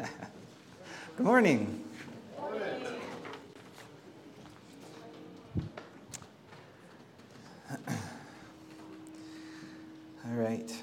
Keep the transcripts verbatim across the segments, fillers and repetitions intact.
Good morning. Morning. All right.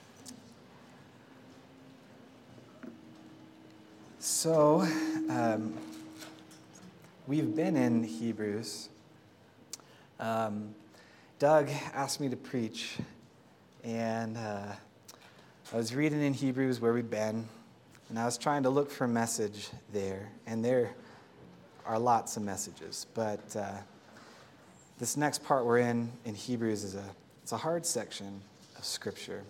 So, um, we've been in Hebrews. Um, Doug asked me to preach, and uh, I was reading in Hebrews where we've been, and I was trying to look for a message there, and there are lots of messages, but uh, this next part we're in in Hebrews is a it's a hard section of Scripture.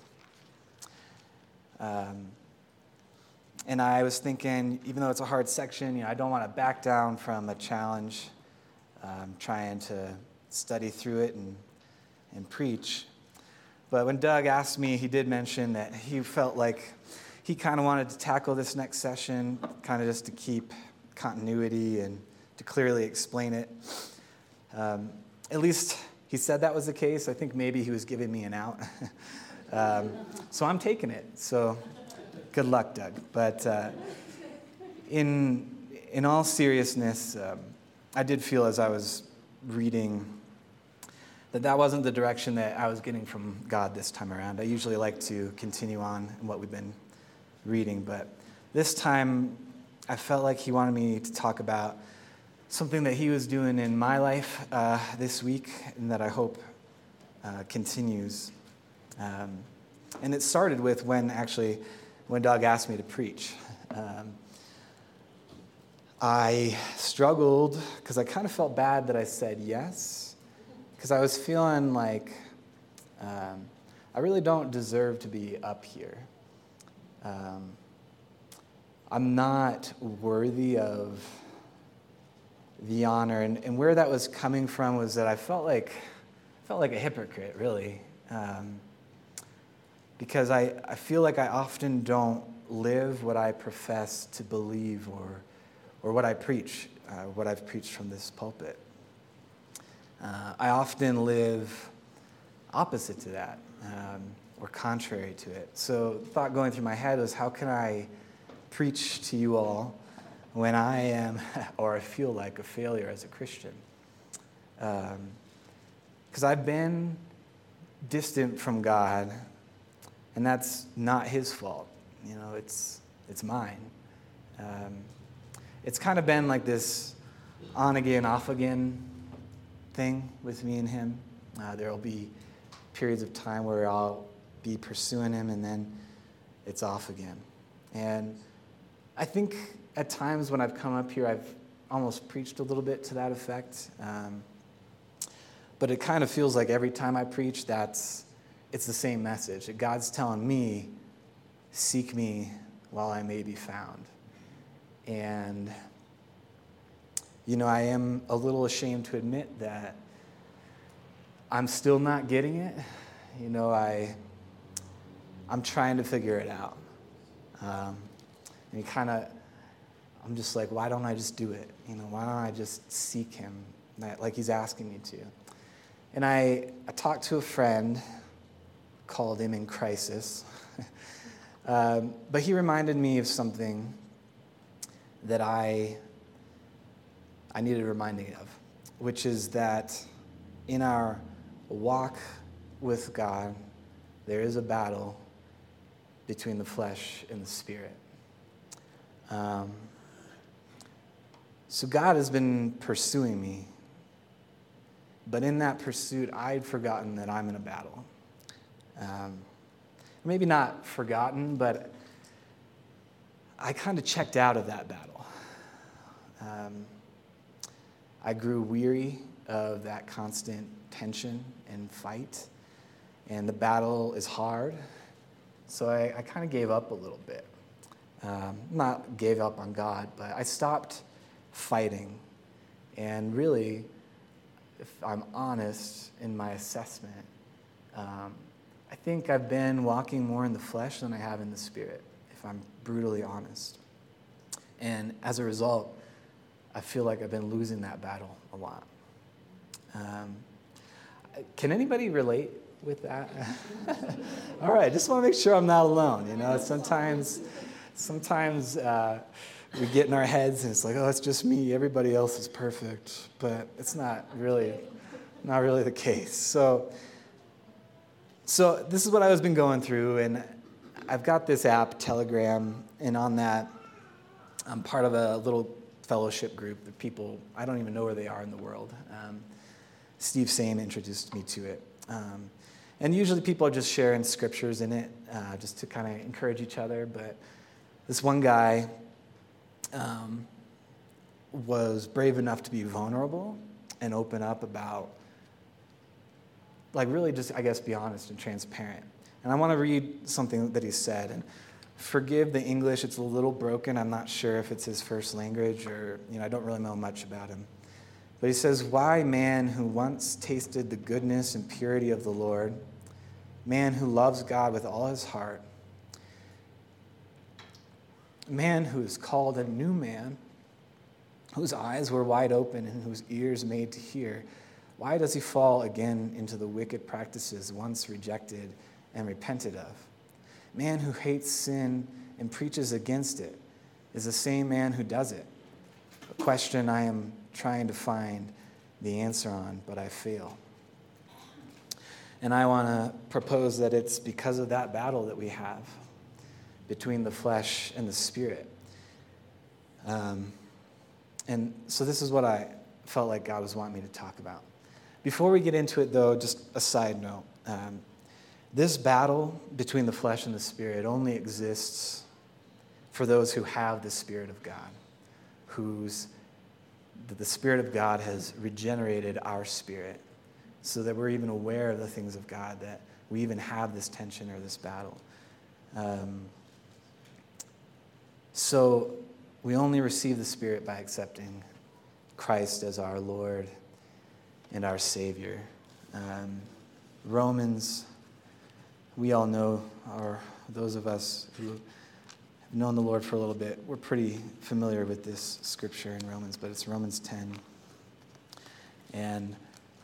Um, and I was thinking, even though it's a hard section, you know, I don't want to back down from a challenge, um, trying to study through it and and preach. But when Doug asked me, he did mention that he felt like he kind of wanted to tackle this next session, kind of just to keep continuity and to clearly explain it. Um, at least he said that was the case. I think maybe he was giving me an out. um, so I'm taking it. So good luck, Doug. But uh, in in all seriousness, um, I did feel as I was reading that that wasn't the direction that I was getting from God this time around. I usually like to continue on in what we've been reading, but this time I felt like he wanted me to talk about something that he was doing in my life uh, this week and that I hope uh, continues. Um, and it started with when actually, when Doug asked me to preach. Um, I struggled because I kind of felt bad that I said yes, because I was feeling like um, I really don't deserve to be up here. Um, I'm not worthy of the honor, and, and where that was coming from was that I felt like felt like a hypocrite, really, um, because I, I feel like I often don't live what I profess to believe or or what I preach, uh, what I've preached from this pulpit. Uh, I often live opposite to that, um, or contrary to it. So the thought going through my head was, how can I preach to you all when I am, or I feel like, a failure as a Christian? Because um, I've been distant from God, and that's not His fault. You know, it's it's mine. Um, it's kind of been like this on again, off again thing with me and Him. Uh, there will be periods of time where I'll be pursuing Him, and then it's off again. And I think at times when I've come up here, I've almost preached a little bit to that effect. Um, but it kind of feels like every time I preach, that's it's the same message. That God's telling me, seek me while I may be found. And you know, I am a little ashamed to admit that I'm still not getting it. You know, I, I'm trying to figure it out. Um, and you kind of, I'm just like, why don't I just do it? You know, why don't I just seek Him like He's asking me to? And I, I talked to a friend, called him in crisis. um, but he reminded me of something that I I needed reminding of, which is that in our walk with God, there is a battle between the flesh and the spirit. Um, so God has been pursuing me, but in that pursuit, I'd forgotten that I'm in a battle. Um, maybe not forgotten, but I kind of checked out of that battle. Um, I grew weary of that constant tension and fight, and the battle is hard, so I, I kind of gave up a little bit. Um, not gave up on God, but I stopped fighting, and really, if I'm honest in my assessment, um, I think I've been walking more in the flesh than I have in the spirit, if I'm brutally honest. And as a result, I feel like I've been losing that battle a lot. Um, can anybody relate with that? All right, just want to make sure I'm not alone. You know, sometimes, Sometimes uh, we get in our heads and it's like, oh, it's just me. Everybody else is perfect. But it's not really, not really the case. So, so this is what I've been going through, and I've got this app, Telegram, and on that, I'm part of a little fellowship group of people. I don't even know where they are in the world. Um, Steve Sane introduced me to it. Um, and usually people are just sharing scriptures in it, uh, just to kind of encourage each other. But this one guy um, was brave enough to be vulnerable and open up about, like really just, I guess, be honest and transparent. And I want to read something that he said. And forgive the English, it's a little broken. I'm not sure if it's his first language or, you know, I don't really know much about him. But he says, why man who once tasted the goodness and purity of the Lord, man who loves God with all his heart, man who is called a new man, whose eyes were wide open and whose ears made to hear, why does he fall again into the wicked practices once rejected and repented of? Man who hates sin and preaches against it is the same man who does it. A question I am trying to find the answer on, but I fail. And I want to propose that it's because of that battle that we have between the flesh and the spirit. Um, and so this is what I felt like God was wanting me to talk about. Before we get into it, though, just a side note. Um, this battle between the flesh and the spirit only exists for those who have the Spirit of God, whose the Spirit of God has regenerated our spirit so that we're even aware of the things of God, that we even have this tension or this battle. Um, so we only receive the Spirit by accepting Christ as our Lord and our Savior. Um, Romans, we all know, or those of us who have known the Lord for a little bit, we're pretty familiar with this scripture in Romans, but it's Romans ten. And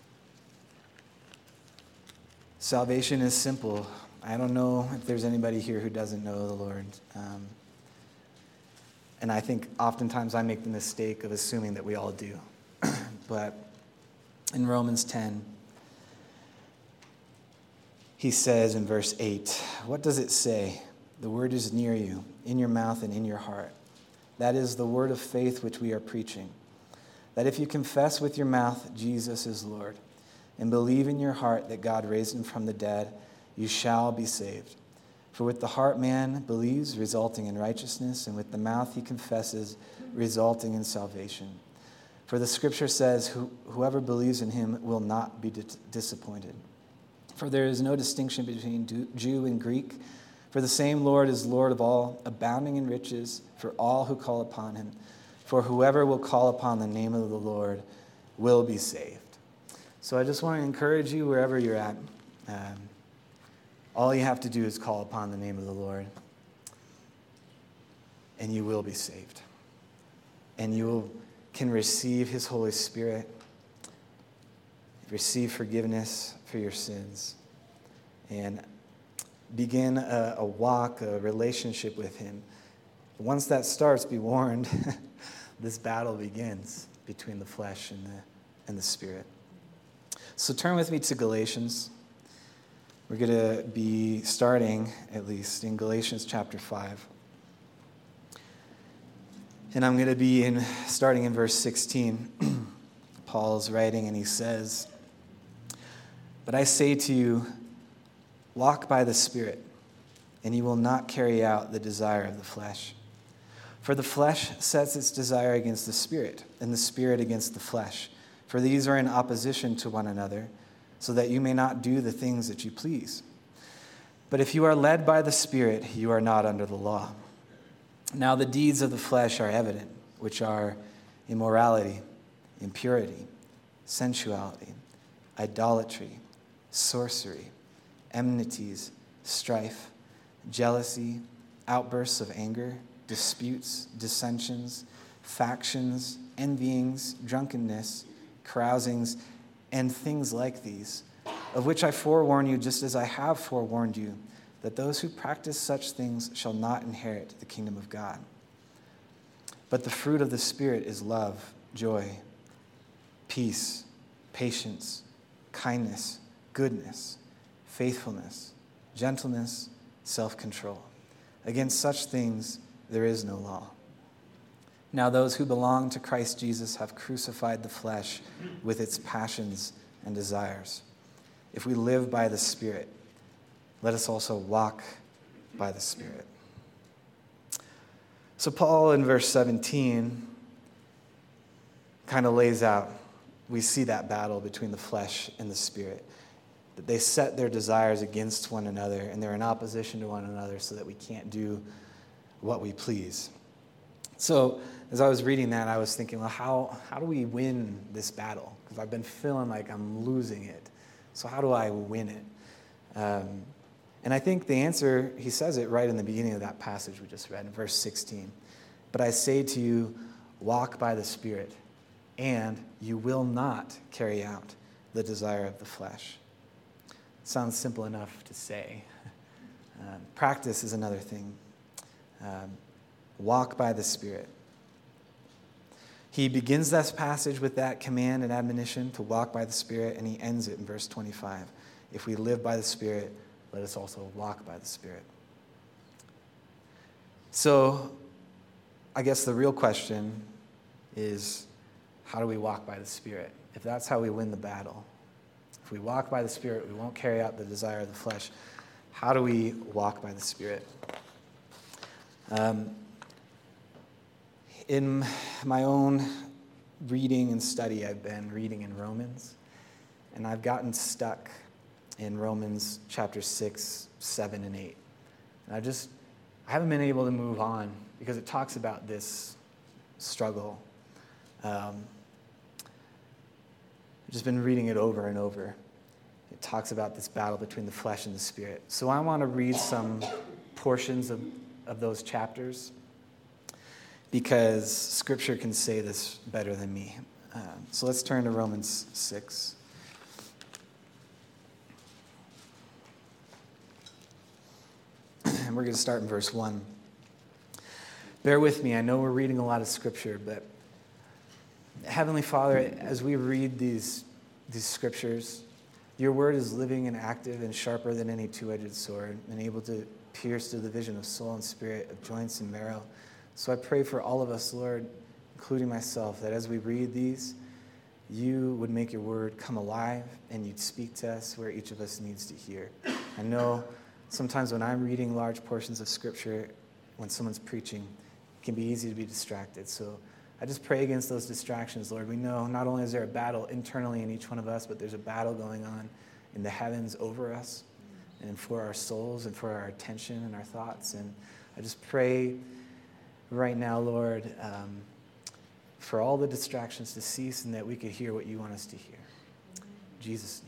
salvation is simple. I don't know if there's anybody here who doesn't know the Lord. Um, and I think oftentimes I make the mistake of assuming that we all do. But in Romans ten, he says in verse eight, what does it say? The word is near you, in your mouth and in your heart. That is the word of faith which we are preaching. That if you confess with your mouth Jesus is Lord, and believe in your heart that God raised him from the dead, you shall be saved. For with the heart man believes, resulting in righteousness, and with the mouth he confesses, resulting in salvation. For the scripture says, Who, whoever believes in him will not be di- disappointed. For there is no distinction between Jew and Greek, for the same Lord is Lord of all, abounding in riches for all who call upon him. For whoever will call upon the name of the Lord will be saved. So I just want to encourage you wherever you're at. Um, all you have to do is call upon the name of the Lord, and you will be saved. And you will, can receive his Holy Spirit, receive forgiveness for your sins, and begin a, a walk, a relationship with him. Once that starts, be warned, this battle begins between the flesh and the, and the spirit. So turn with me to Galatians. We're going to be starting, at least, in Galatians chapter five. And I'm going to be in starting in verse sixteen. Paul's writing, and he says, but I say to you, walk by the Spirit, and you will not carry out the desire of the flesh. For the flesh sets its desire against the Spirit, and the Spirit against the flesh. For these are in opposition to one another, so that you may not do the things that you please. But if you are led by the Spirit, you are not under the law. Now the deeds of the flesh are evident, which are immorality, impurity, sensuality, idolatry, sorcery, enmities, strife, jealousy, outbursts of anger, disputes, dissensions, factions, envyings, drunkenness, carousings, and things like these, of which I forewarn you just as I have forewarned you, that those who practice such things shall not inherit the kingdom of God. But the fruit of the Spirit is love, joy, peace, patience, kindness, goodness, faithfulness, gentleness, self-control. Against such things there is no law. Now those who belong to Christ Jesus have crucified the flesh with its passions and desires. If we live by the Spirit, let us also walk by the Spirit. So Paul in verse seventeen kind of lays out, we see that battle between the flesh and the Spirit. That they set their desires against one another and they're in opposition to one another so that we can't do what we please. So as I was reading that, I was thinking, well, how, how do we win this battle? Because I've been feeling like I'm losing it. So how do I win it? Um, and I think the answer, he says it right in the beginning of that passage we just read in verse sixteen. But I say to you, walk by the Spirit, and you will not carry out the desire of the flesh. Sounds simple enough to say. Um, practice is another thing. Um, walk by the Spirit. He begins this passage with that command and admonition to walk by the Spirit, and he ends it in verse twenty-five. If we live by the Spirit, let us also walk by the Spirit. So, I guess the real question is, how do we walk by the Spirit? If that's how we win the battle, if we walk by the Spirit, we won't carry out the desire of the flesh. How do we walk by the Spirit? Um, in my own reading and study, I've been reading in Romans, and I've gotten stuck in Romans chapter six, seven, and eight. And I just, I haven't been able to move on because it talks about this struggle. Um, I've just been reading it over and over. It talks about this battle between the flesh and the Spirit. So I want to read some portions of, of those chapters because Scripture can say this better than me. Um, so let's turn to Romans six. And we're going to start in verse one. Bear with me. I know we're reading a lot of Scripture, but Heavenly Father, as we read these, these Scriptures, your word is living and active and sharper than any two-edged sword and able to pierce to the vision of soul and spirit, of joints and marrow. So I pray for all of us, Lord, including myself, that as we read these, you would make your word come alive and you'd speak to us where each of us needs to hear. I know sometimes when I'm reading large portions of Scripture, when someone's preaching, it can be easy to be distracted. So I just pray against those distractions, Lord. We know not only is there a battle internally in each one of us, but there's a battle going on in the heavens over us and for our souls and for our attention and our thoughts. And I just pray right now, Lord, um, for all the distractions to cease and that we could hear what you want us to hear. In Jesus'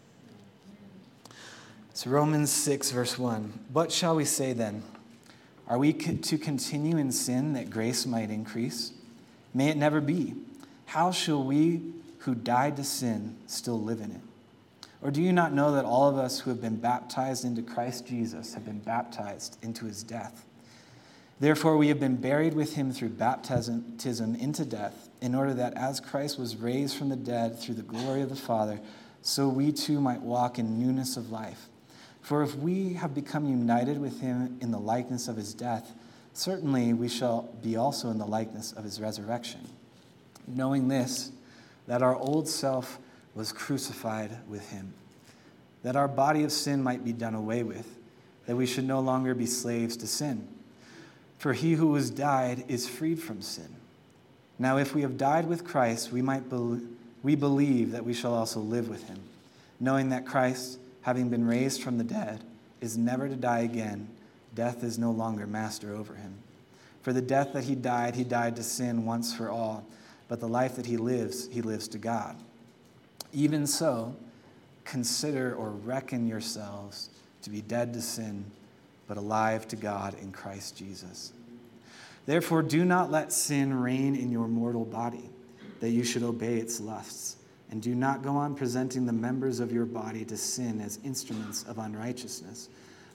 name. So Romans six, verse one. What shall we say then? Are we to continue in sin that grace might increase? May it never be. How shall we who died to sin still live in it? Or do you not know that all of us who have been baptized into Christ Jesus have been baptized into his death? Therefore we have been buried with him through baptism into death, in order that as Christ was raised from the dead through the glory of the Father, so we too might walk in newness of life. For if we have become united with him in the likeness of his death, certainly we shall be also in the likeness of his resurrection. Knowing this, that our old self was crucified with him, that our body of sin might be done away with, that we should no longer be slaves to sin. For he who has died is freed from sin. Now if we have died with Christ, we might be- we believe that we shall also live with him, knowing that Christ, having been raised from the dead, is never to die again. Death is no longer master over him. For the death that he died, he died to sin once for all, but the life that he lives, he lives to God. Even so, consider or reckon yourselves to be dead to sin, but alive to God in Christ Jesus. Therefore, do not let sin reign in your mortal body, that you should obey its lusts, and do not go on presenting the members of your body to sin as instruments of unrighteousness,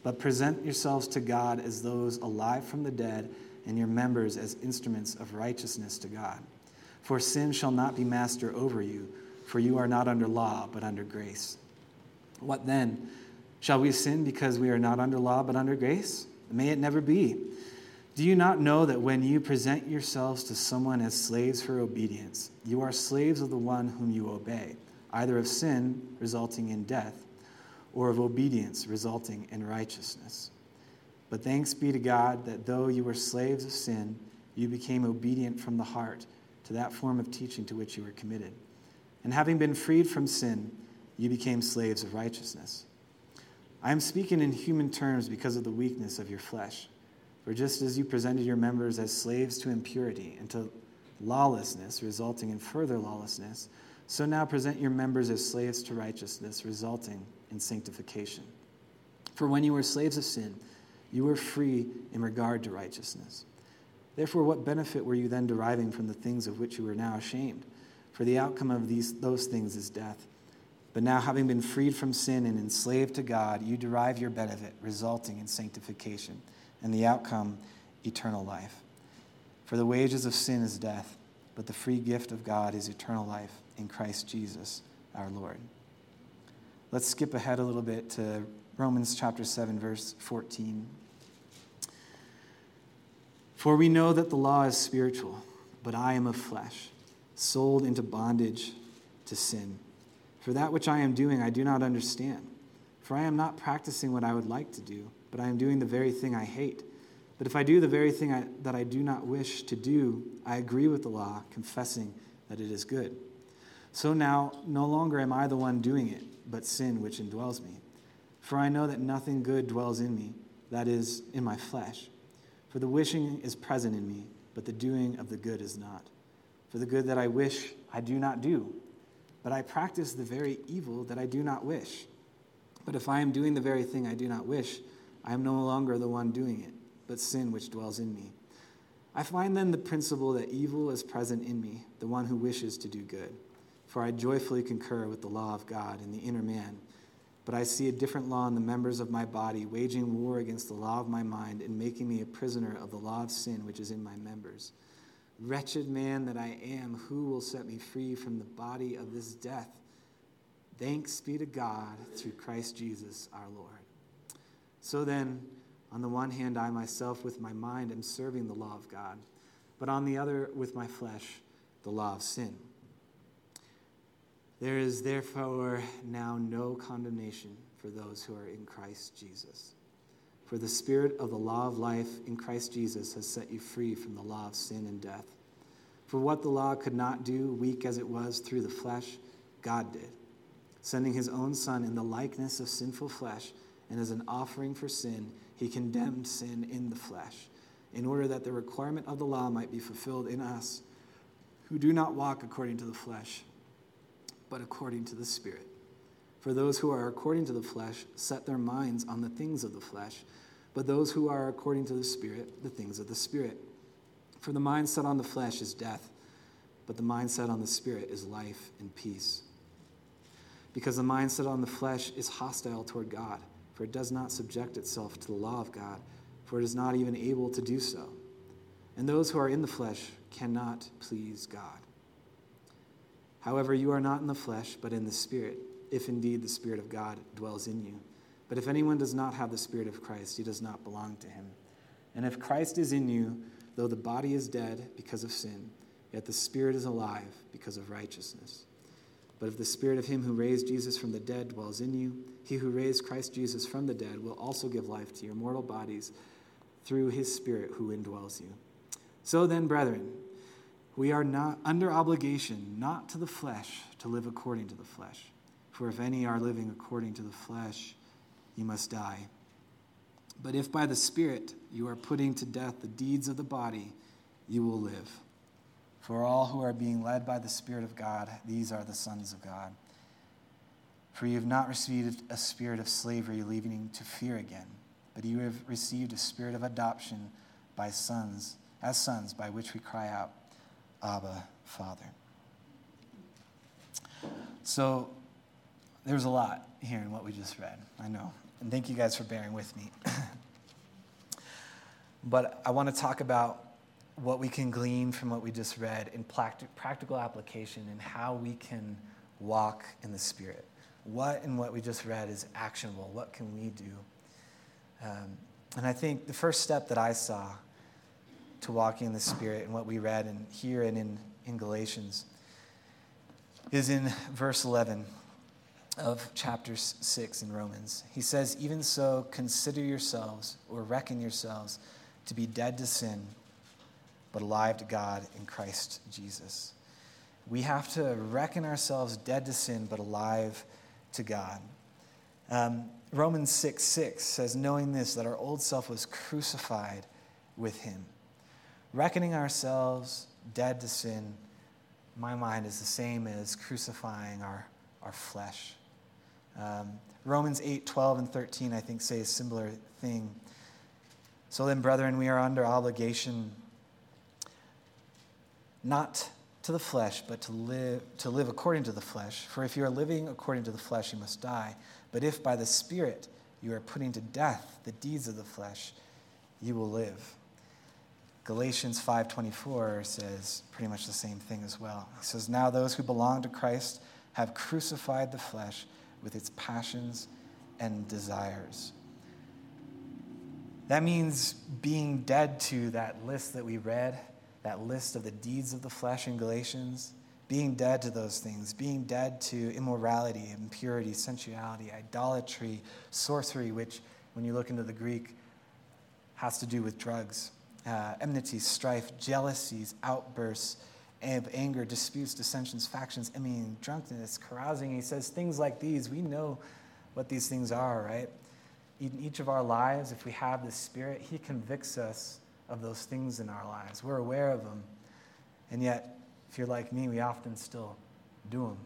But present yourselves to God as those alive from the dead, and your members as instruments of righteousness to God. For sin shall not be master over you, for you are not under law, but under grace. What then? Shall we sin because we are not under law, but under grace? May it never be. Do you not know that when you present yourselves to someone as slaves for obedience, you are slaves of the one whom you obey, either of sin, resulting in death, or of obedience, resulting in righteousness? But thanks be to God that though you were slaves of sin, you became obedient from the heart to that form of teaching to which you were committed. And having been freed from sin, you became slaves of righteousness. I am speaking in human terms because of the weakness of your flesh. For just as you presented your members as slaves to impurity and to lawlessness, resulting in further lawlessness, so now present your members as slaves to righteousness, resulting in sanctification. For when you were slaves of sin, you were free in regard to righteousness. Therefore, what benefit were you then deriving from the things of which you are now ashamed? For the outcome of these those things is death. But now, having been freed from sin and enslaved to God, you derive your benefit, resulting in sanctification, and the outcome, eternal life. For the wages of sin is death, but the free gift of God is eternal life in Christ Jesus our Lord. Let's skip ahead a little bit to Romans chapter seven, verse fourteen. For we know that the law is spiritual, but I am of flesh, sold into bondage to sin. For that which I am doing I do not understand. For I am not practicing what I would like to do, but I am doing the very thing I hate. But if I do the very thing I, that I do not wish to do, I agree with the law, confessing that it is good. So now, no longer am I the one doing it, but sin which indwells me. For I know that nothing good dwells in me, that is, in my flesh. For the wishing is present in me, but the doing of the good is not. For the good that I wish, I do not do, but I practice the very evil that I do not wish. But if I am doing the very thing I do not wish, I am no longer the one doing it, but sin which dwells in me. I find then the principle that evil is present in me, the one who wishes to do good. For I joyfully concur with the law of God in the inner man, but I see a different law in the members of my body, waging war against the law of my mind and making me a prisoner of the law of sin which is in my members. Wretched man that I am, who will set me free from the body of this death? Thanks be to God through Christ Jesus our Lord. So then, on the one hand, I myself with my mind am serving the law of God, but on the other, with my flesh, the law of sin. There is therefore now no condemnation for those who are in Christ Jesus. For the Spirit of the law of life in Christ Jesus has set you free from the law of sin and death. For what the law could not do, weak as it was through the flesh, God did, sending his own Son in the likeness of sinful flesh, and as an offering for sin, he condemned sin in the flesh, in order that the requirement of the law might be fulfilled in us, who do not walk according to the flesh, but according to the Spirit. For those who are according to the flesh set their minds on the things of the flesh, but those who are according to the Spirit, the things of the Spirit. For the mind set on the flesh is death, but the mind set on the Spirit is life and peace. Because the mind set on the flesh is hostile toward God, for it does not subject itself to the law of God, for it is not even able to do so. And those who are in the flesh cannot please God. However, you are not in the flesh, but in the Spirit, if indeed the Spirit of God dwells in you. But if anyone does not have the Spirit of Christ, he does not belong to him. And if Christ is in you, though the body is dead because of sin, yet the Spirit is alive because of righteousness. But if the Spirit of him who raised Jesus from the dead dwells in you, he who raised Christ Jesus from the dead will also give life to your mortal bodies through his Spirit who indwells you. So then, brethren, we are not under obligation, not to the flesh, to live according to the flesh. For if any are living according to the flesh, you must die. But if by the Spirit you are putting to death the deeds of the body, you will live. For all who are being led by the Spirit of God, these are the sons of God. For you have not received a spirit of slavery leading to fear again, but you have received a spirit of adoption by sons, as sons, by which we cry out, Abba, Father. So there's a lot here in what we just read, I know. And thank you guys for bearing with me. But I want to talk about what we can glean from what we just read in practical application and how we can walk in the Spirit. What in what we just read is actionable? What can we do? Um, and I think the first step that I saw to walking in the Spirit and what we read in here and in, in Galatians is in verse eleven of chapter six in Romans. He says, "Even so, consider yourselves or reckon yourselves to be dead to sin, but alive to God in Christ Jesus." We have to reckon ourselves dead to sin, but alive to God. Um, Romans six six says, "Knowing this, that our old self was crucified with him." Reckoning ourselves dead to sin, in my mind, is the same as crucifying our, our flesh. Um, Romans eight twelve and thirteen, I think, say a similar thing. "So then, brethren, we are under obligation not to the flesh, but to live to live according to the flesh. For if you are living according to the flesh, you must die. But if by the Spirit you are putting to death the deeds of the flesh, you will live." Galatians five twenty-four says pretty much the same thing as well. It says, "Now those who belong to Christ have crucified the flesh with its passions and desires." That means being dead to that list that we read, that list of the deeds of the flesh in Galatians, being dead to those things, being dead to immorality, impurity, sensuality, idolatry, sorcery, which, when you look into the Greek, has to do with drugs, uh, enmity, strife, jealousies, outbursts of anger, disputes, dissensions, factions, I mean, drunkenness, carousing. He says things like these. We know what these things are, right? In each of our lives, if we have the Spirit, he convicts us of those things in our lives. We're aware of them. And yet, if you're like me, we often still do them.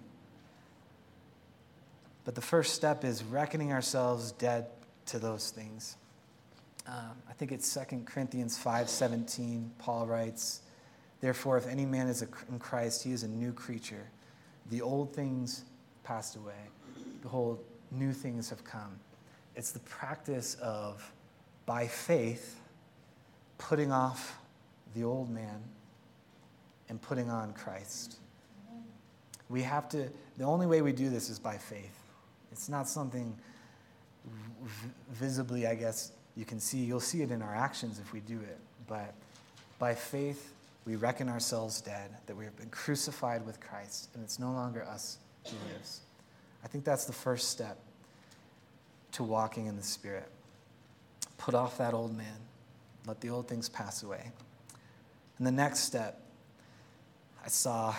But the first step is reckoning ourselves dead to those things. Um, I think it's Second Corinthians five seventeen. Paul writes, "Therefore, if any man is in Christ, he is a new creature. The old things passed away. Behold, new things have come." It's the practice of, by faith, putting off the old man and putting on Christ. We have to, the only way we do this is by faith. It's not something v- visibly, I guess, you can see. You'll see it in our actions if we do it. But by faith, we reckon ourselves dead, that we have been crucified with Christ, and it's no longer us who lives. I think that's the first step to walking in the Spirit. Put off that old man. Let the old things pass away. And the next step I saw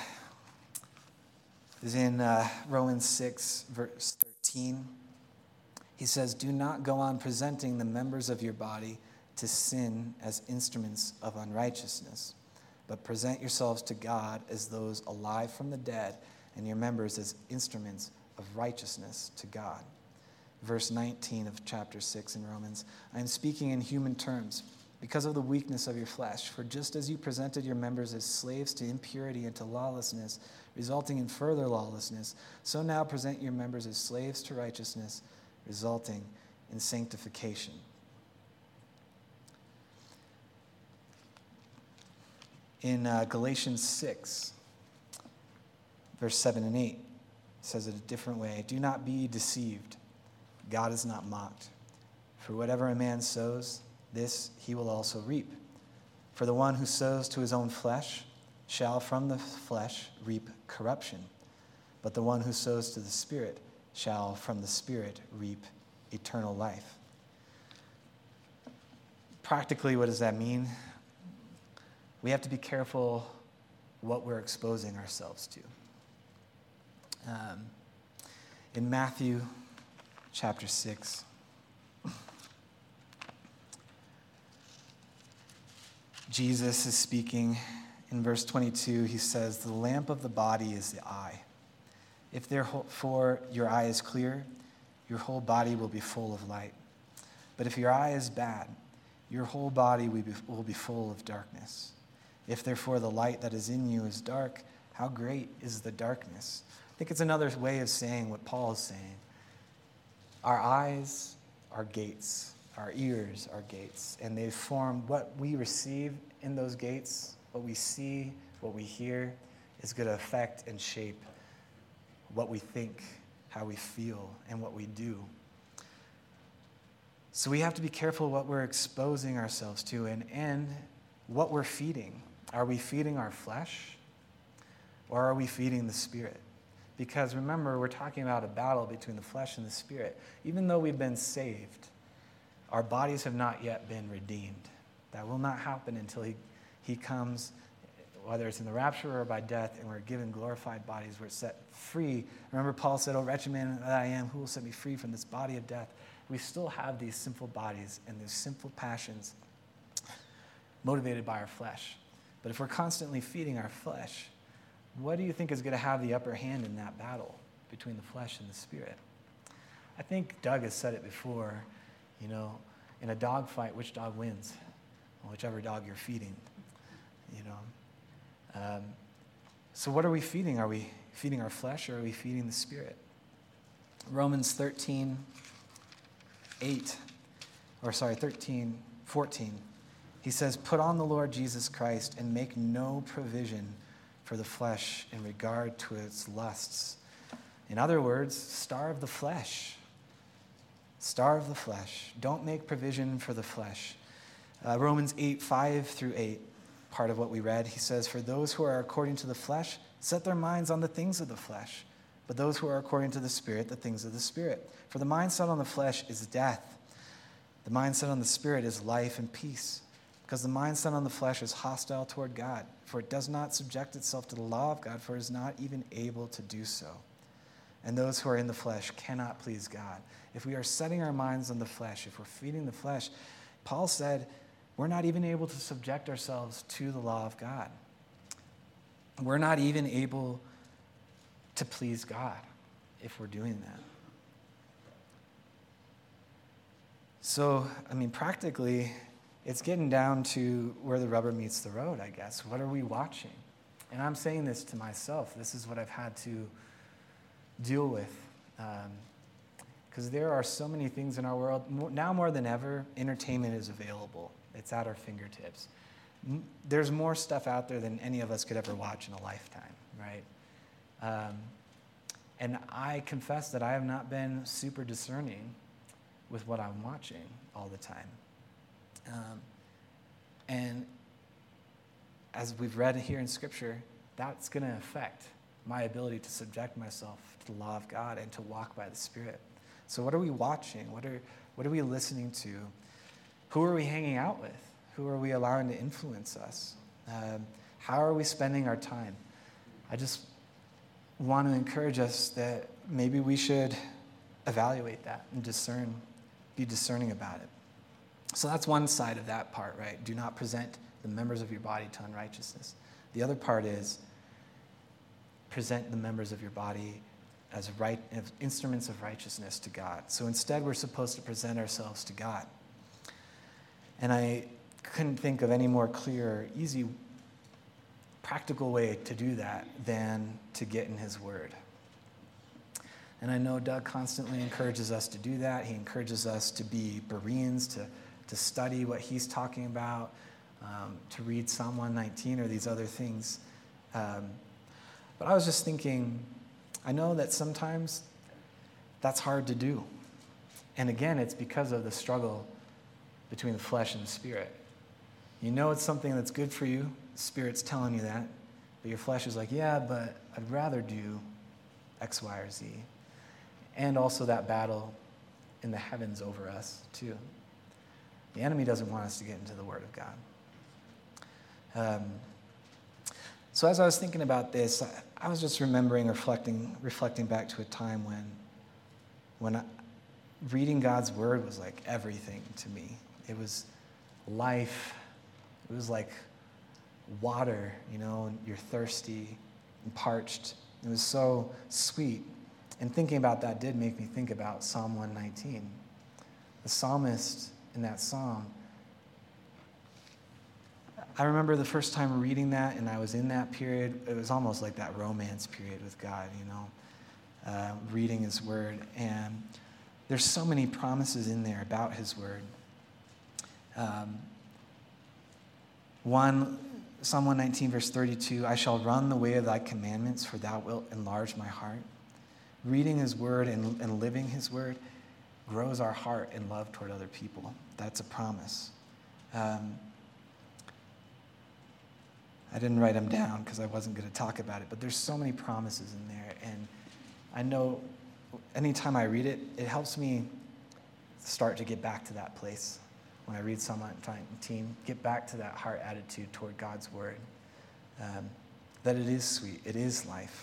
is in uh, Romans six, verse thirteen. He says, "Do not go on presenting the members of your body to sin as instruments of unrighteousness, but present yourselves to God as those alive from the dead, and your members as instruments of righteousness to God." Verse nineteen of chapter six in Romans, "I am speaking in human terms, because of the weakness of your flesh. For just as you presented your members as slaves to impurity and to lawlessness, resulting in further lawlessness, so now present your members as slaves to righteousness, resulting in sanctification." In uh, Galatians six, verse seven and eight, it says it a different way. "Do not be deceived. God is not mocked. For whatever a man sows, this he will also reap. For the one who sows to his own flesh shall from the flesh reap corruption, but the one who sows to the Spirit shall from the Spirit reap eternal life." Practically, what does that mean? We have to be careful what we're exposing ourselves to. Um, in Matthew chapter six, Jesus is speaking. In verse twenty-two, he says, "The lamp of the body is the eye. If therefore your eye is clear, your whole body will be full of light. But if your eye is bad, your whole body will be, will be full of darkness. If therefore the light that is in you is dark, how great is the darkness?" I think it's another way of saying what Paul is saying. Our eyes are gates. Our ears are gates. And they form what we receive in those gates, what we see, what we hear, is going to affect and shape what we think, how we feel, and what we do. So we have to be careful what we're exposing ourselves to and, and what we're feeding. Are we feeding our flesh, or are we feeding the Spirit? Because remember, we're talking about a battle between the flesh and the Spirit. Even though we've been saved, our bodies have not yet been redeemed. That will not happen until he, he comes, whether it's in the rapture or by death, and we're given glorified bodies. We're set free. Remember, Paul said, "O wretched man that I am, who will set me free from this body of death?" We still have these sinful bodies and these sinful passions motivated by our flesh. But if we're constantly feeding our flesh, what do you think is going to have the upper hand in that battle between the flesh and the Spirit? I think Doug has said it before, you know, in a dog fight, which dog wins? Well, whichever dog you're feeding, you know. Um, so what are we feeding? Are we feeding our flesh, or are we feeding the Spirit? Romans thirteen, eight, or sorry, thirteen, fourteen. He says, "Put on the Lord Jesus Christ and make no provision for the flesh in regard to its lusts." In other words, starve the flesh. Starve the flesh. Don't make provision for the flesh. Uh, Romans eight, five through eight, part of what we read, he says, "For those who are according to the flesh set their minds on the things of the flesh, but those who are according to the Spirit, the things of the Spirit. For the mind set on the flesh is death. The mind set on the Spirit is life and peace. Because the mind set on the flesh is hostile toward God, for it does not subject itself to the law of God, for it is not even able to do so. And those who are in the flesh cannot please God." If we are setting our minds on the flesh, if we're feeding the flesh, Paul said, we're not even able to subject ourselves to the law of God. We're not even able to please God if we're doing that. So, I mean, practically, it's getting down to where the rubber meets the road, I guess. What are we watching? And I'm saying this to myself. This is what I've had to deal with. Because um, there are so many things in our world. Now more than ever, entertainment is available. It's at our fingertips. There's more stuff out there than any of us could ever watch in a lifetime, right? Um, and I confess that I have not been super discerning with what I'm watching all the time. Um, and as we've read here in Scripture, that's going to affect my ability to subject myself to the law of God and to walk by the Spirit. So what are we watching? What are, what are we listening to? Who are we hanging out with? Who are we allowing to influence us? Um, how are we spending our time? I just want to encourage us that maybe we should evaluate that and discern, be discerning about it. So that's one side of that part, right? Do not present the members of your body to unrighteousness. The other part is present the members of your body as right as instruments of righteousness to God. So instead, we're supposed to present ourselves to God. And I couldn't think of any more clear, easy, practical way to do that than to get in His Word. And I know Doug constantly encourages us to do that. He encourages us to be Bereans, to to study what he's talking about, um, to read Psalm one nineteen or these other things. Um, but I was just thinking, I know that sometimes that's hard to do. And again, it's because of the struggle between the flesh and the Spirit. You know it's something that's good for you. The Spirit's telling you that. But your flesh is like, yeah, but I'd rather do X, Y, or Z. And also that battle in the heavens over us, too. The enemy doesn't want us to get into the Word of God. Um, so as I was thinking about this, I, I was just remembering, reflecting, reflecting back to a time when, when I, reading God's Word was like everything to me. It was life. It was like water, you know, and you're thirsty and parched. It was so sweet. And thinking about that did make me think about Psalm one nineteen. The psalmist in that psalm, I remember the first time reading that, and I was in that period. It was almost like that romance period with God, you know, uh, reading His Word. And there's so many promises in there about his word. Um, one, Psalm one nineteen, verse thirty-two, I shall run the way of thy commandments, for thou wilt enlarge my heart. Reading his word and, and living his word grows our heart in love toward other people. That's a promise. Um, I didn't write them down because I wasn't going to talk about it, but there's so many promises in there. And I know anytime I read it, it helps me start to get back to that place. When I read Psalm nineteen, get back to that heart attitude toward God's word. Um, that it is sweet, it is life.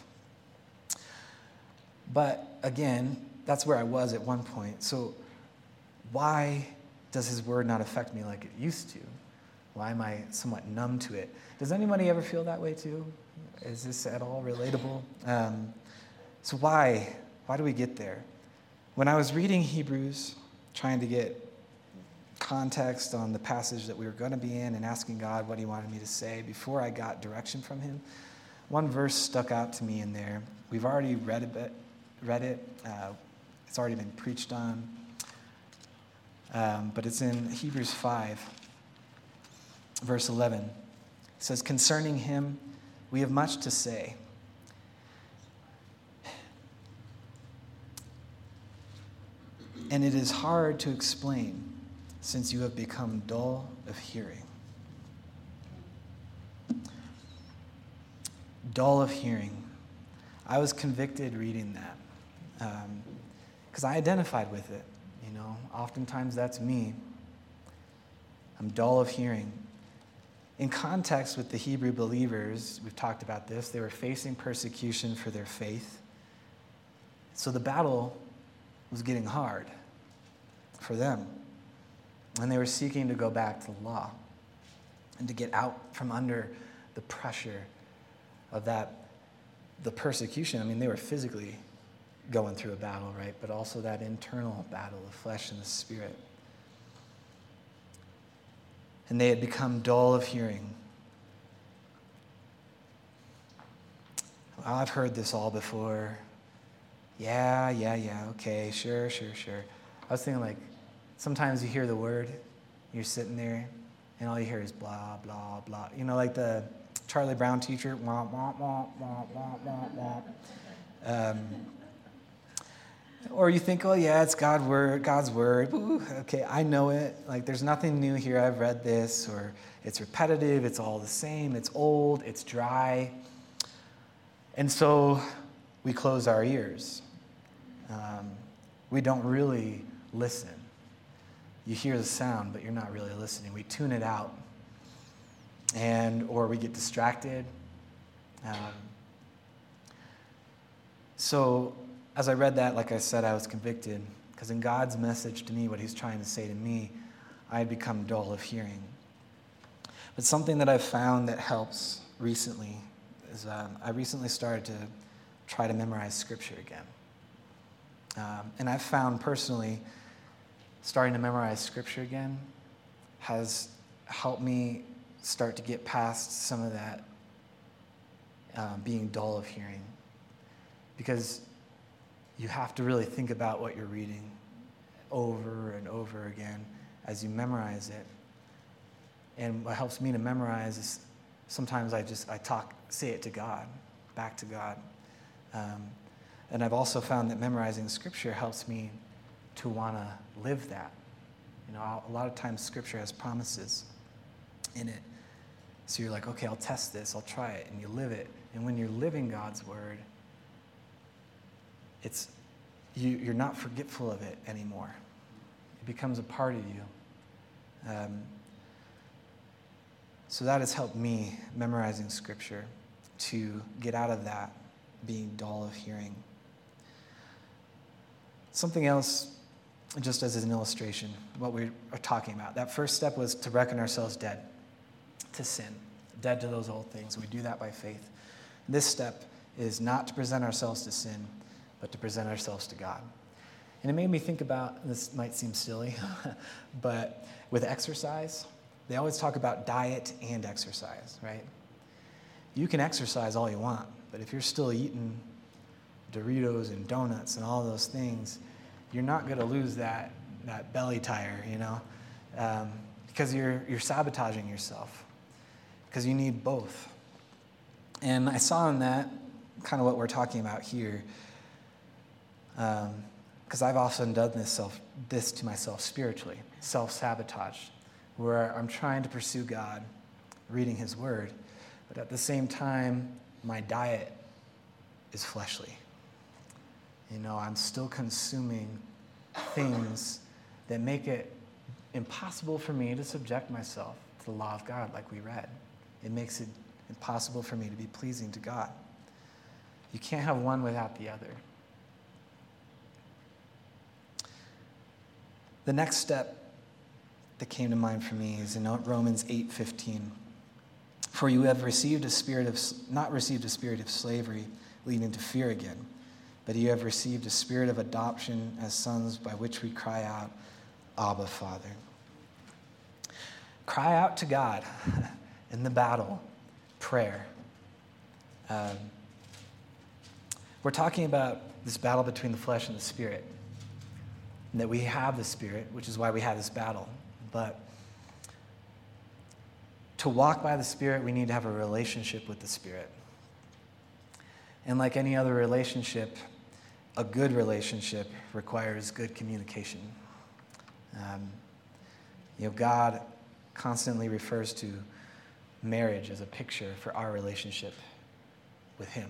But again, that's where I was at one point. So why does his word not affect me like it used to? Why am I somewhat numb to it? Does anybody ever feel that way too? Is this at all relatable? Um, so why? Why do we get there? When I was reading Hebrews, trying to get context on the passage that we were going to be in and asking God what he wanted me to say before I got direction from him, one verse stuck out to me in there. We've already read a bit, read it. Uh, it's already been preached on. Um, but it's in Hebrews five, verse eleven. It says, concerning him, we have much to say. And it is hard to explain, since you have become dull of hearing. Dull of hearing. I was convicted reading that because um, I identified with it. You know, oftentimes that's me. I'm dull of hearing. In context with the Hebrew believers, we've talked about this, they were facing persecution for their faith. So the battle was getting hard for them. And they were seeking to go back to the law and to get out from under the pressure of that, the persecution. I mean, they were physically going through a battle, right? But also that internal battle of flesh and the spirit. And they had become dull of hearing. Well, I've heard this all before. Yeah, yeah, yeah, okay, sure, sure, sure. I was thinking like, sometimes you hear the word, you're sitting there, and all you hear is blah, blah, blah. You know, like the Charlie Brown teacher, wah, wah, wah, wah, wah, wah, wah. Um, or you think, oh yeah, it's God's word, God's word. Ooh, okay, I know it. Like there's nothing new here. I've read this, or it's repetitive. It's all the same. It's old. It's dry. And so we close our ears. Um, we don't really listen. You hear the sound, but you're not really listening. We tune it out, and or we get distracted. Um, so. As I read that, like I said, I was convicted because in God's message to me, what he's trying to say to me, I had become dull of hearing. But something that I've found that helps recently is um, I recently started to try to memorize scripture again. Um, and I've found personally, starting to memorize scripture again has helped me start to get past some of that uh, being dull of hearing. Because you have to really think about what you're reading over and over again as you memorize it. And what helps me to memorize is sometimes I just, I talk, say it to God, back to God. Um, and I've also found that memorizing scripture helps me to want to live that. You know, a lot of times scripture has promises in it. So you're like, okay, I'll test this, I'll try it, and you live it. And when you're living God's word, It's you, you're not forgetful of it anymore. It becomes a part of you. Um, so that has helped me, memorizing scripture, to get out of that being dull of hearing. Something else, just as an illustration, what we are talking about. That first step was to reckon ourselves dead to sin, dead to those old things. We do that by faith. This step is not to present ourselves to sin, but to present ourselves to God. And it made me think about, this might seem silly, but with exercise, they always talk about diet and exercise, right? You can exercise all you want, but if you're still eating Doritos and donuts and all those things, you're not going to lose that, that belly tire, you know, um, because you're, you're sabotaging yourself, because you need both. And I saw in that kind of what we're talking about here, because um, I've often done this, self, this to myself spiritually, self-sabotage, where I'm trying to pursue God, reading his word, but at the same time, my diet is fleshly. You know, I'm still consuming things that make it impossible for me to subject myself to the law of God, like we read. It makes it impossible for me to be pleasing to God. You can't have one without the other. The next step that came to mind for me is in Romans eight fifteen. For you have received a spirit of, not received a spirit of slavery, leading to fear again, but you have received a spirit of adoption as sons, by which we cry out, Abba, Father. Cry out to God in the battle, prayer. Um, we're talking about this battle between the flesh and the spirit, and that we have the spirit, which is why we have this battle. But to walk by the Spirit, we need to have a relationship with the Spirit. And like any other relationship, a good relationship requires good communication. Um, you know, God constantly refers to marriage as a picture for our relationship with him.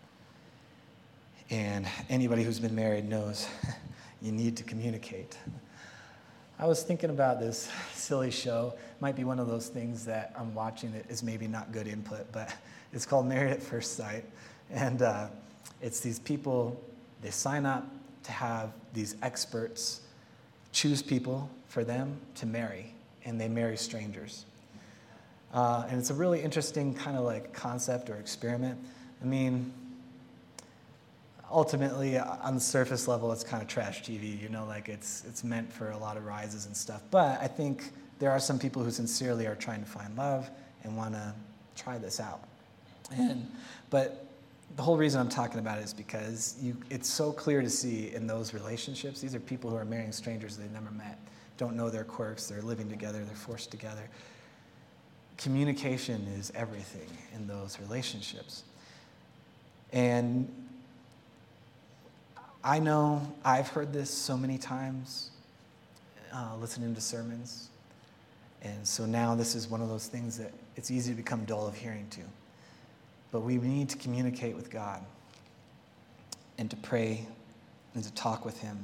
And anybody who's been married knows you need to communicate. I was thinking about this silly show. Might be one of those things that I'm watching that is maybe not good input, but it's called Married at First Sight. And uh, it's these people, they sign up to have these experts choose people for them to marry, and they marry strangers. Uh, and it's a really interesting kind of like concept or experiment. I mean, ultimately, on the surface level, it's kind of trash T V, you know, like it's it's meant for a lot of rises and stuff. But I think there are some people who sincerely are trying to find love and want to try this out. And but the whole reason I'm talking about it is because you, it's so clear to see in those relationships, these are people who are marrying strangers they've never met, don't know their quirks, they're living together, they're forced together. Communication is everything in those relationships. And I know I've heard this so many times, uh, listening to sermons. And so now this is one of those things that it's easy to become dull of hearing to. But we need to communicate with God and to pray and to talk with him.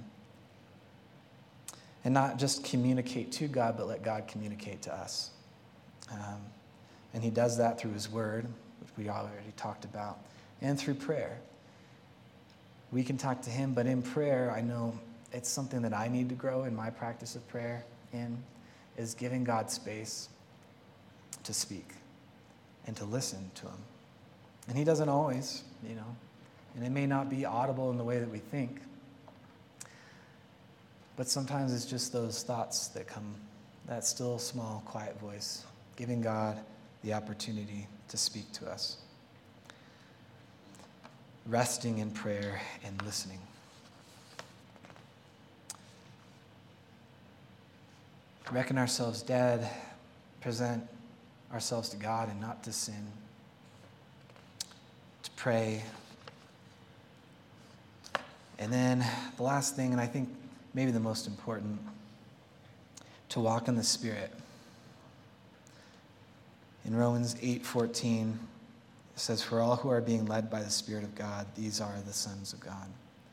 And not just communicate to God, but let God communicate to us. Um, and he does that through his word, which we already talked about, and through prayer. We can talk to him, but in prayer, I know it's something that I need to grow in my practice of prayer in, is giving God space to speak and to listen to him. And he doesn't always, you know, and it may not be audible in the way that we think, but sometimes it's just those thoughts that come, that still, small, quiet voice, giving God the opportunity to speak to us. Resting in prayer and listening. Reckon ourselves dead, present ourselves to God and not to sin. To pray. And then the last thing, and I think maybe the most important, to walk in the Spirit. In Romans eight fourteen, it says, for all who are being led by the Spirit of God, these are the sons of God.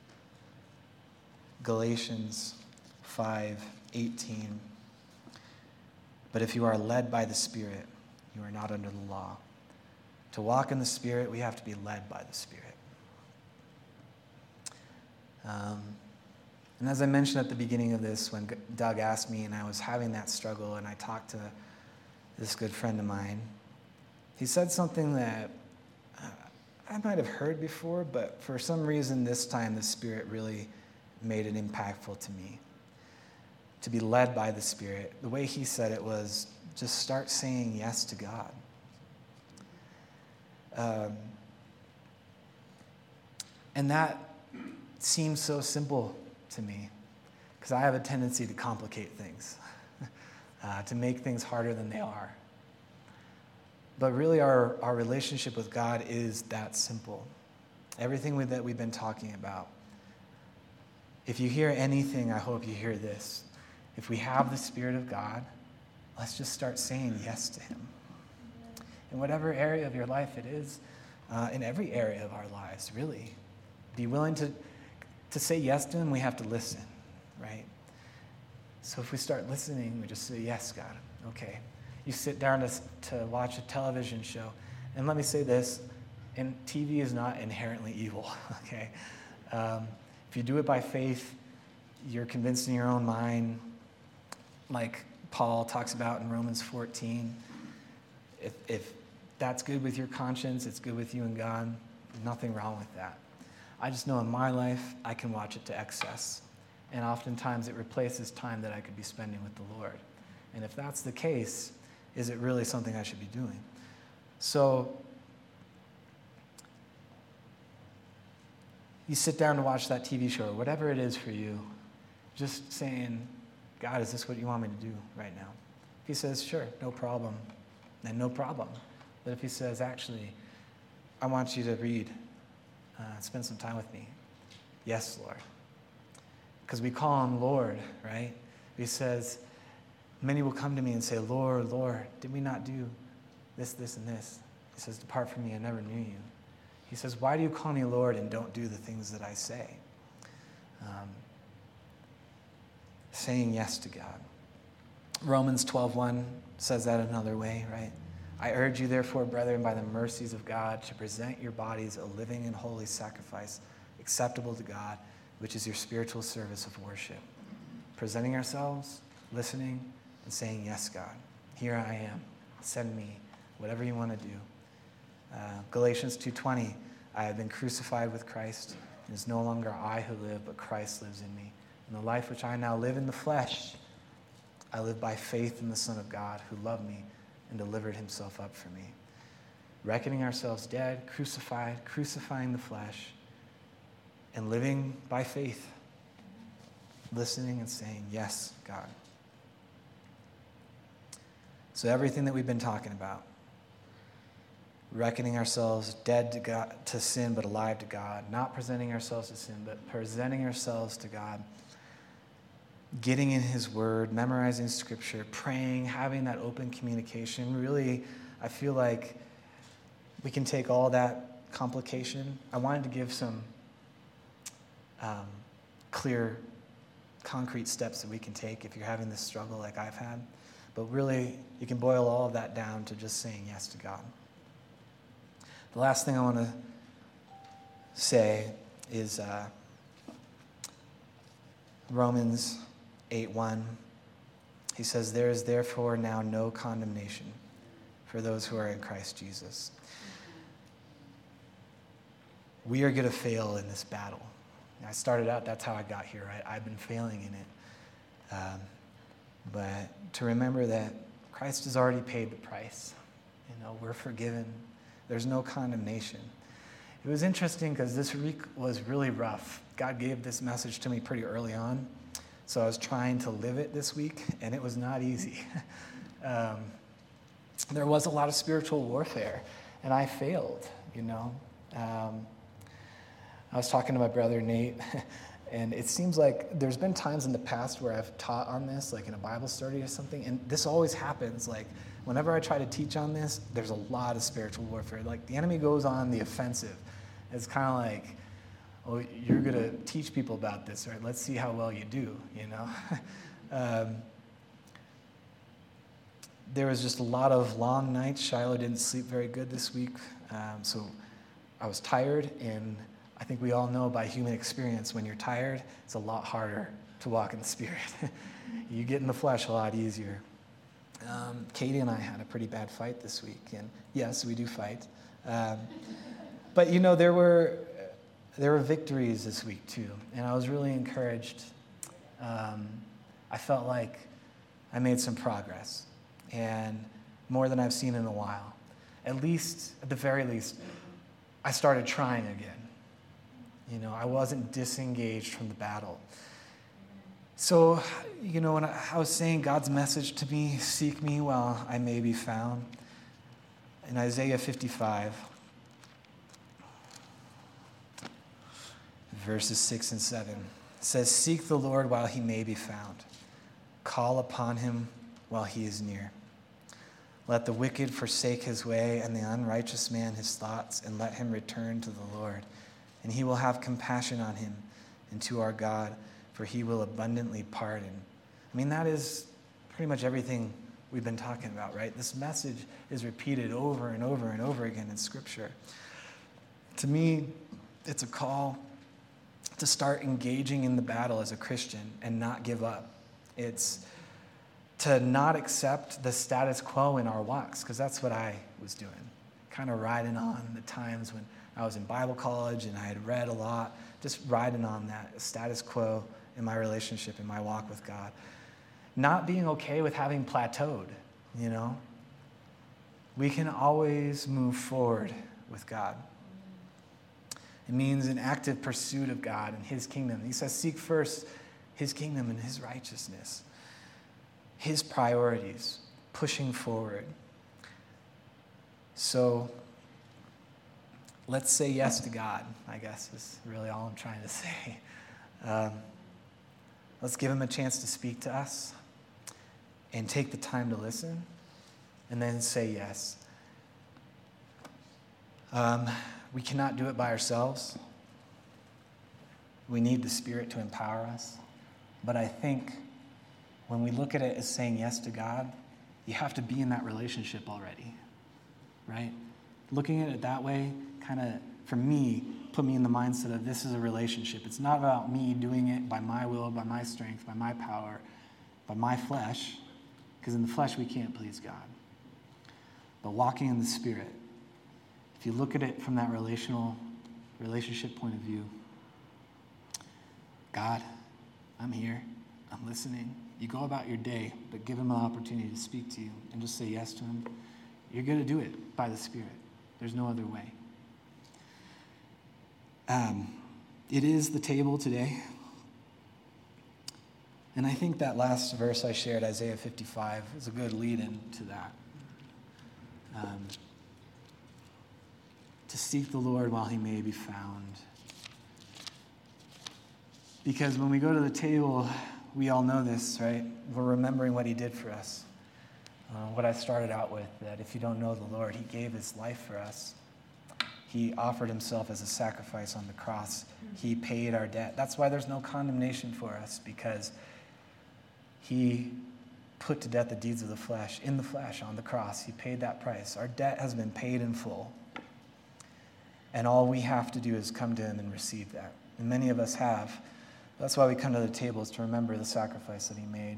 Galatians five eighteen, but if you are led by the Spirit, you are not under the law. To walk in the Spirit, we have to be led by the Spirit. Um, and as I mentioned at the beginning of this, when Doug asked me and I was having that struggle and I talked to this good friend of mine, he said something that I might have heard before, but for some reason this time the Spirit really made it impactful to me. To be led by the Spirit. The way he said it was, just start saying yes to God. Um, and that seems so simple to me. because I have a tendency to complicate things, uh, to make things harder than they are. But really, our, our relationship with God is that simple. Everything we, that we've been talking about. If you hear anything, I hope you hear this. If we have the Spirit of God, let's just start saying yes to him. In whatever area of your life it is, uh, in every area of our lives, really. Be willing to, to say yes to him, we have to listen, right? So if we start listening, we just say, yes, God, okay. You sit down to, to watch a television show, and let me say this, and T V is not inherently evil, okay? Um, if you do it by faith, you're convinced in your own mind, like Paul talks about in Romans fourteen. If, if that's good with your conscience, it's good with you and God, nothing wrong with that. I just know in my life, I can watch it to excess. And oftentimes it replaces time that I could be spending with the Lord. And if that's the case, is it really something I should be doing? So you sit down to watch that T V show, or whatever it is for you, just saying, God, is this what you want me to do right now? If he says, sure, no problem, then no problem. But if he says, actually, I want you to read, uh, spend some time with me, yes, Lord. Because we call him Lord, right? He says, many will come to me and say, Lord, Lord, did we not do this, this, and this? He says, depart from me, I never knew you. He says, why do you call me Lord and don't do the things that I say? Um, saying yes to God. Romans twelve one says that another way, right? I urge you, therefore, brethren, by the mercies of God, to present your bodies a living and holy sacrifice, acceptable to God, which is your spiritual service of worship. Presenting ourselves, listening, and saying, yes, God, here I am. Send me, whatever you want to do. Uh, Galatians two twenty, I have been crucified with Christ. It is no longer I who live, but Christ lives in me. In the life which I now live in the flesh, I live by faith in the Son of God, who loved me and delivered himself up for me. Reckoning ourselves dead, crucified, crucifying the flesh, and living by faith, listening and saying, yes, God. So everything that we've been talking about, reckoning ourselves dead to God, to sin, but alive to God, not presenting ourselves to sin, but presenting ourselves to God, getting in his word, memorizing scripture, praying, having that open communication. Really, I feel like we can take all that complication. I wanted to give some um, clear, concrete steps that we can take if you're having this struggle like I've had. But really, you can boil all of that down to just saying yes to God. The last thing I want to say is uh, Romans eight one. He says, there is therefore now no condemnation for those who are in Christ Jesus. We are going to fail in this battle. I started out, that's how I got here, right? I've been failing in it. Um, but to remember that Christ has already paid the price. You know, we're forgiven. There's no condemnation. It was interesting because this week was really rough. God gave this message to me pretty early on. So I was trying to live it this week, and it was not easy. um, there was a lot of spiritual warfare, and I failed, you know. Um, I was talking to my brother, Nate, and it seems like there's been times in the past where I've taught on this, like in a Bible study or something, and this always happens. Like, whenever I try to teach on this, there's a lot of spiritual warfare. Like, the enemy goes on the offensive. It's kind of like, oh, you're going to teach people about this, right? Let's see how well you do, you know? um, there was just a lot of long nights. Shiloh didn't sleep very good this week, um, so I was tired, and I think we all know by human experience, when you're tired, it's a lot harder to walk in the Spirit. You get in the flesh a lot easier. Um, Katie and I had a pretty bad fight this week, and yes, we do fight. Um, but, you know, there were... There were victories this week, too, and I was really encouraged. Um, I felt like I made some progress, and more than I've seen in a while. At least, at the very least, I started trying again. You know, I wasn't disengaged from the battle. So, you know, when I, I was saying God's message to me, seek me while I may be found, in Isaiah fifty-five, verses six and seven, it says, seek the Lord while he may be found. Call upon him while he is near. Let the wicked forsake his way and the unrighteous man his thoughts, and let him return to the Lord. And he will have compassion on him and to our God, for he will abundantly pardon. I mean, that is pretty much everything we've been talking about, right? This message is repeated over and over and over again in Scripture. To me, it's a call to start engaging in the battle as a Christian and not give up. It's to not accept the status quo in our walks, because that's what I was doing, kind of riding on the times when I was in Bible college and I had read a lot, just riding on that status quo in my relationship, in my walk with God. Not being okay with having plateaued, you know. We can always move forward with God. It means an active pursuit of God and his kingdom. He says, seek first his kingdom and his righteousness, his priorities, pushing forward. So let's say yes to God, I guess is really all I'm trying to say. Um, let's give him a chance to speak to us and take the time to listen and then say yes. Um, we cannot do it by ourselves. We need the Spirit to empower us. But I think when we look at it as saying yes to God, you have to be in that relationship already, right? Looking at it that way kind of, for me, put me in the mindset of this is a relationship. It's not about me doing it by my will, by my strength, by my power, by my flesh, because in the flesh we can't please God. But walking in the Spirit, if you look at it from that relational relationship point of view, God, I'm here, I'm listening. You go about your day, but give him an opportunity to speak to you and just say yes to him. You're going to do it by the Spirit. There's no other way. Um, it is the table today. And I think that last verse I shared, Isaiah fifty-five, is a good lead-in to that. Um, to seek the Lord while he may be found. Because when we go to the table, we all know this, right? We're remembering what he did for us. Uh, what I started out with, that if you don't know the Lord, he gave his life for us. He offered himself as a sacrifice on the cross. He paid our debt. That's why there's no condemnation for us, because he put to death the deeds of the flesh, in the flesh, on the cross. He paid that price. Our debt has been paid in full. And all we have to do is come to him and receive that. And many of us have. That's why we come to the table, is to remember the sacrifice that he made.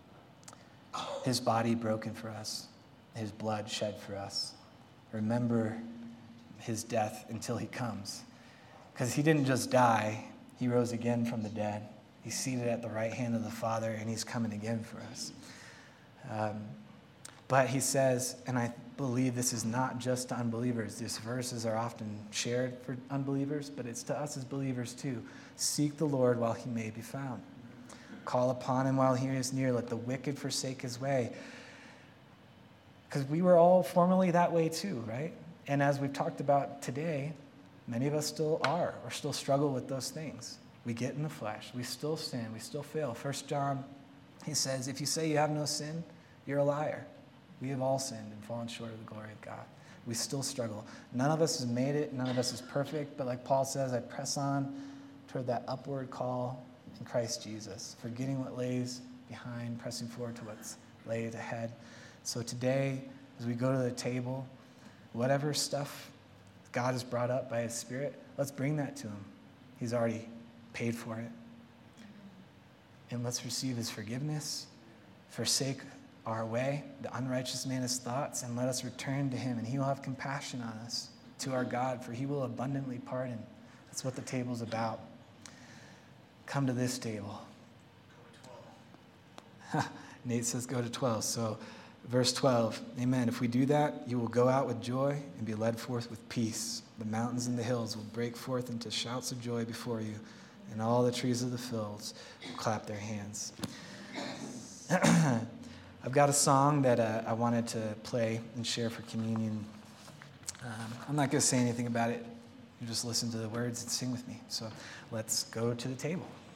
His body broken for us. His blood shed for us. Remember his death until he comes. Because he didn't just die. He rose again from the dead. He's seated at the right hand of the Father, and he's coming again for us. Um, but he says, and I believe this is not just to unbelievers. These verses are often shared for unbelievers, but it's to us as believers too. Seek the Lord while he may be found. Call upon him while he is near. Let the wicked forsake his way. Because we were all formerly that way too, right? And as we've talked about today, many of us still are, or still struggle with those things. We get in the flesh. We still sin. We still fail. First John, he says, if you say you have no sin, you're a liar. We have all sinned and fallen short of the glory of God. We still struggle. None of us has made it. None of us is perfect. But like Paul says, I press on toward that upward call in Christ Jesus, forgetting what lays behind, pressing forward to what's laid ahead. So today, as we go to the table, whatever stuff God has brought up by his Spirit, let's bring that to him. He's already paid for it. And let's receive his forgiveness, forsake our way, the unrighteous man his thoughts, and let us return to him, and he will have compassion on us, to our God, for he will abundantly pardon. That's what the table's about. Come to this table. Nate says go to twelve. So verse twelve, amen. If we do that, you will go out with joy and be led forth with peace. The mountains and the hills will break forth into shouts of joy before you, and all the trees of the fields will clap their hands. I've got a song that uh, I wanted to play and share for communion. Um, I'm not going to say anything about it. You just listen to the words and sing with me. So let's go to the table.